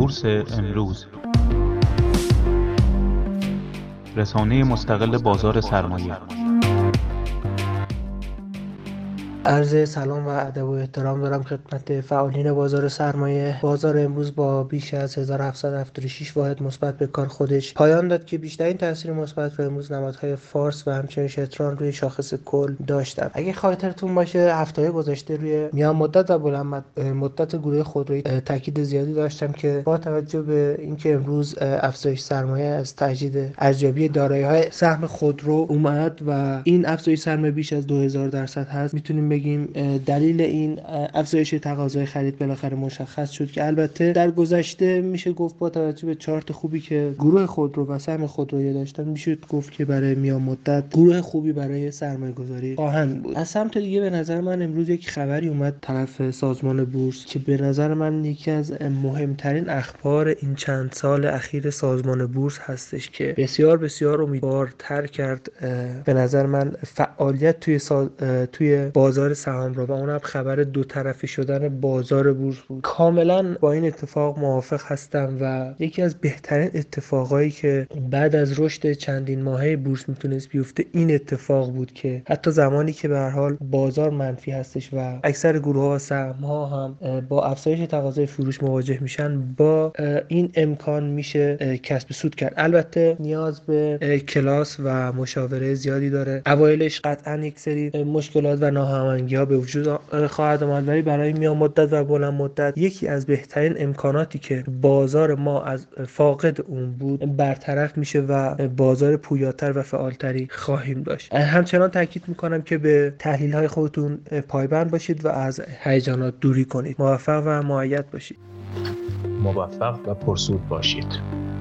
بورس امروز، رسانه مستقل بازار سرمایه. عرض سلام و ادب و احترام دارم خدمت فعالین بازار سرمایه. بازار امروز با بیش از 1776 واحد مثبت به کار خودش پایان داد که بیشترین تاثیر مثبت رو امروز نمادهای فارس و همچنین شتران روی شاخص کل داشتن. اگه خاطرتون باشه هفته گذشته روی میان مدت و بلند مدت گروه خودرویی تاکید زیادی داشتم که با توجه به اینکه امروز افزایش سرمایه از تجدید ارزیابی دارایی‌های سهم خودرو اومد و این افزایش سرمایه بیش از 2000% هست، میتونیم بگیم دلیل این افزایش تقاضای خرید بالاخره مشخص شد که البته در گذشته میشه گفت با توجه به چارت خوبی که گروه خودرو و سهم خودرویی داشتن میشه گفت که برای میان مدت گروه خوبی برای سرمایه گذاری خواهند بود. از سمت دیگه به نظر من امروز یک خبری اومد طرف سازمان بورس که به نظر من یکی از مهمترین اخبار این چند سال اخیر سازمان بورس هستش که بسیار بسیار امیدوارتر کرد به نظر من فعالیت توی بازار سهام رو و اونم خبر دو طرفی شدن بازار بورس بود. کاملا با این اتفاق موافق هستم و یکی از بهترین اتفاقایی که بعد از رشد چندین ماهه بورس میتونست بیفته این اتفاق بود که حتی زمانی که به هر حال بازار منفی هستش و اکثر گروه‌ها و سهم‌ها هم با افزایش تقاضای فروش مواجه میشن، با این امکان میشه کسب سود کرد. البته نیاز به کلاس و مشاوره زیادی داره. اوایلش قطعا یک سری مشکلات و ناهماهنگی‌ها به وجود خواهد آمد، ولی برای میان مدت و بلند مدت یکی از بهترین امکاناتی که بازار ما از فاقد اون بود برطرف میشه و بازار پویاتر و فعالتری خواهیم داشت. همچنان تاکید میکنم که به تحلیل‌های خودتون پایبند باشید و از هیجانات دوری کنید. موفق و مؤید باشید. موفق و پرسود باشید.